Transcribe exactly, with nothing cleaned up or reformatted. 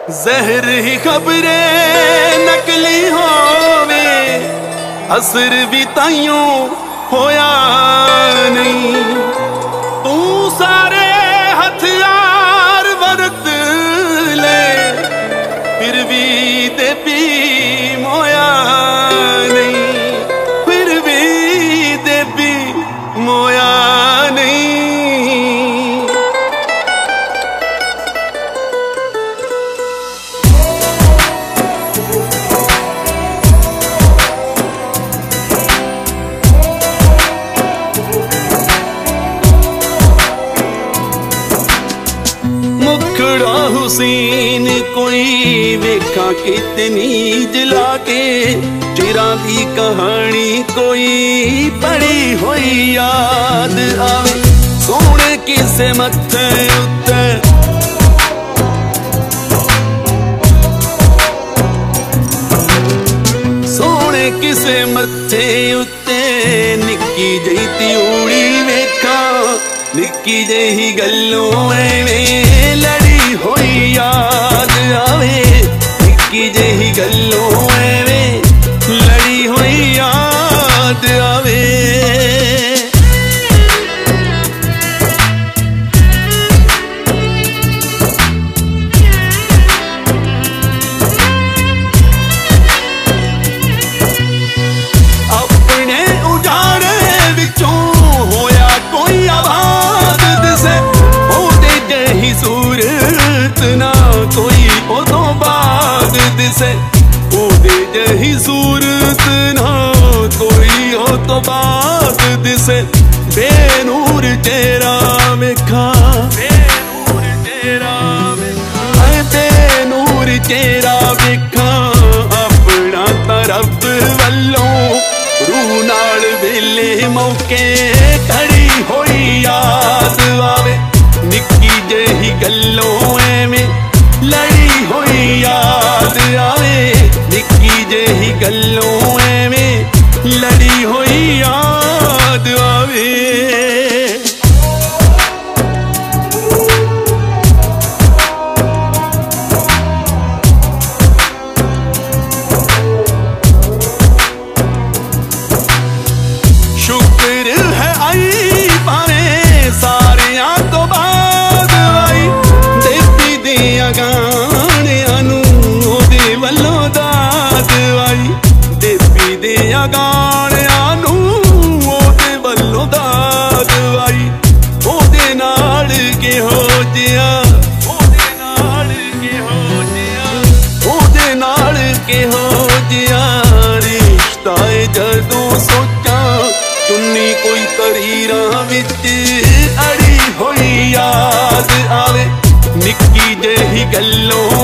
जहर ही खबरें नकली होवे, असर भी ताइयों होया नहीं। तू सारे हथियार वरत ले, फिर भी ते भी मोया नहीं, फिर भी ते भी मोया नहीं। मुखड़ा हुसैन कोई वेखा कितनी जला के, चिरा दी कहानी कोई पड़ी हुई याद आवे। सोने किसे मत्थे उत्ते सोने किसे मत्थे उत्ते निक्की जही त्यूड़ी वेखा, निक्की जही गल्लों में लड़ी हुई याद आवे। निक्की जही गल्लों में लड़ी हुई याद आवे। अपने उजाड़े विचों होया कोई आवाज दिसे, ओदे जही सूरत ना कोई ओदों बाद दिसे। ओदे जही सूरत ना कोई ओदों बाद दिसे। बेनूर चेहरा वेखा, बेनूर चेहरा वेखा, बेनूर चेहरा वेखा। अपना तरफ वल्लों रूह नाल वेले मौके खड़ी होई याद आवे। निक्की जही गल्लों में लड़ी हुई याद आवे। निक्की जही गल्लों में लड़ी हुई याद आवे। शुक्र है आई पावे सारियां तो बाद आई, देवी दिया गाणियां नू ओदे वल्लों दाद आई। देवी दिया गाणियां नू ओदे वल्लों दाद आई। ओदे नाल किहो जिया, ओदे नाल किहो जिया, ओदे नाल किहो जिया रिश्ता है। जदों सोचा चुन्नी कोई तरीरां विच अड़ी हुई याद आवे। निक्की जही गल्लों